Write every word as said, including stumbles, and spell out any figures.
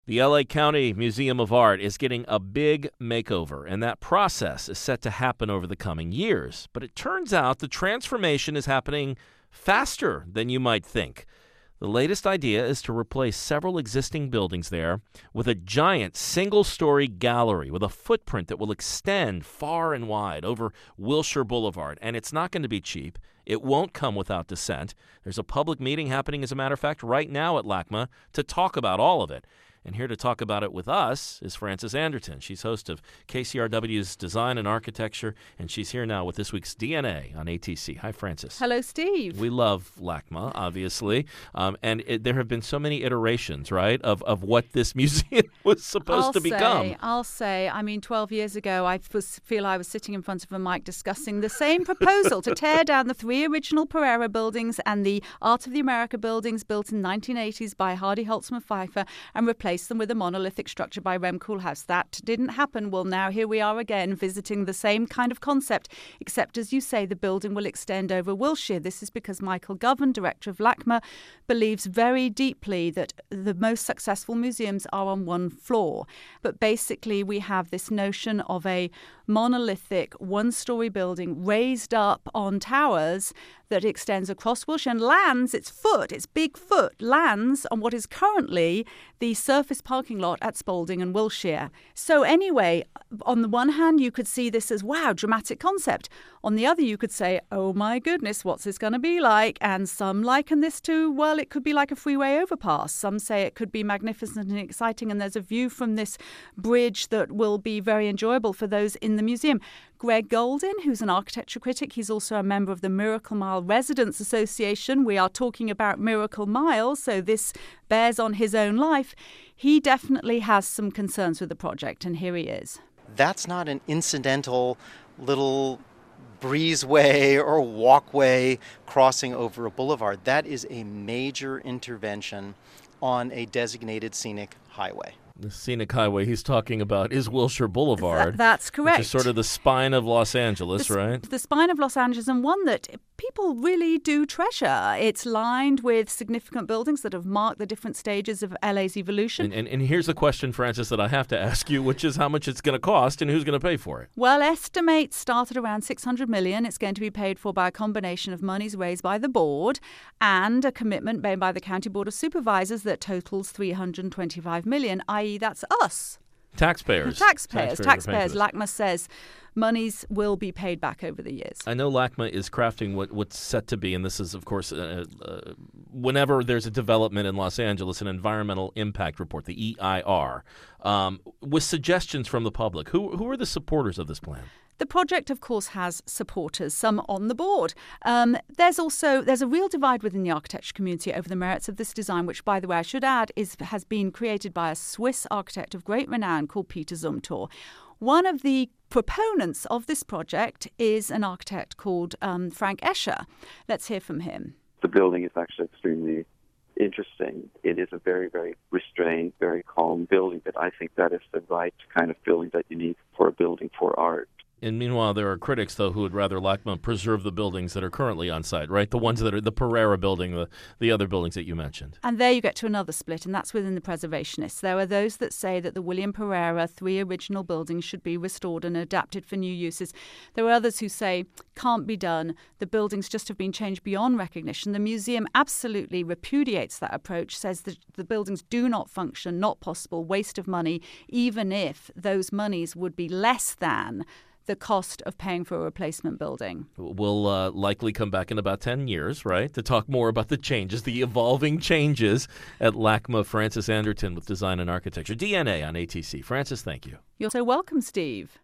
The L A County Museum of Art is getting a big makeover, and that process is set to happen over the coming years. But it turns out the transformation is happening faster than you might think. The latest idea is to replace several existing buildings there with a giant single-story gallery with a footprint that will extend far and wide over Wilshire Boulevard. And it's not going to be cheap. It won't come without dissent. There's a public meeting happening, as a matter of fact, right now at LACMA to talk about all of it. And here to talk about it with us is Frances Anderton. She's host of K C R W's Design and Architecture, and she's here now with this week's D N A on A T C. Hi, Frances. Hello, Steve. We love LACMA, obviously, um, and it, there have been so many iterations, right, of, of what this museum was supposed I'll to become. Say, I'll say, I mean, twelve years ago, I was, feel I was sitting in front of a mic discussing the same proposal to tear down the three original Pereira buildings and the Art of the America buildings built in nineteen eighties by Hardy Holtzman Pfeiffer and replace them with a monolithic structure by Rem Koolhaas. That didn't happen. Well, now here we are again visiting the same kind of concept, except, as you say, the building will extend over Wilshire. This is because Michael Govan, director of LACMA, believes very deeply that the most successful museums are on one floor. But basically, we have this notion of a monolithic one-story building raised up on towers that extends across Wilshire and lands, its foot, its big foot, lands on what is currently the surface parking lot at Spalding and Wilshire. So anyway, on the one hand, you could see this as, wow, dramatic concept. On the other, you could say, oh my goodness, what's this going to be like? And some liken this to, well, it could be like a freeway overpass. Some say it could be magnificent and exciting, and there's a view from this bridge that will be very enjoyable for those in the museum. Greg Goldin, who's an architecture critic, he's also a member of the Miracle Mile Residents Association. We are talking about Miracle Mile, so this bears on his own life. He definitely has some concerns with the project, and here he is. That's not an incidental little breezeway or walkway crossing over a boulevard. That is a major intervention on a designated scenic highway. The scenic highway he's talking about is Wilshire Boulevard. Th- that's correct. Which is sort of the spine of Los Angeles, the, right? The spine of Los Angeles, and one that people really do treasure. It's lined with significant buildings that have marked the different stages of L A's evolution. And, and, and here's the question, Frances, that I have to ask you, which is how much it's going to cost and who's going to pay for it? Well, estimates start at around six hundred million dollars. It's going to be paid for by a combination of monies raised by the board and a commitment made by the County Board of Supervisors that totals three hundred twenty-five million dollars, that is that's us. Taxpayers. Taxpayers. Taxpayers. Taxpayers. LACMA says monies will be paid back over the years. I know LACMA is crafting what, what's set to be, and this is, of course, uh, uh, whenever there's a development in Los Angeles, an environmental impact report, the E I R, um, with suggestions from the public. Who, who are the supporters of this plan? The project, of course, has supporters, some on the board. Um, there's also there's a real divide within the architecture community over the merits of this design, which, by the way, I should add, is has been created by a Swiss architect of great renown called Peter Zumthor. One of the proponents of this project is an architect called um, Frank Escher. Let's hear from him. The building is actually extremely interesting. It is a very, very restrained, very calm building, but I think that is the right kind of building that you need for a building for art. And meanwhile, there are critics, though, who would rather LACMA preserve the buildings that are currently on site, right? The ones that are the Pereira building, the, the other buildings that you mentioned. And there you get to another split, and that's within the preservationists. There are those that say that the William Pereira three original buildings should be restored and adapted for new uses. There are others who say, can't be done. The buildings just have been changed beyond recognition. The museum absolutely repudiates that approach, says that the buildings do not function, not possible, waste of money, even if those monies would be less than the cost of paying for a replacement building. We'll uh, likely come back in about ten years, right, to talk more about the changes, the evolving changes at LACMA. Frances Anderton with Design and Architecture. D N A on A T C. Frances, thank you. You're so welcome, Steve.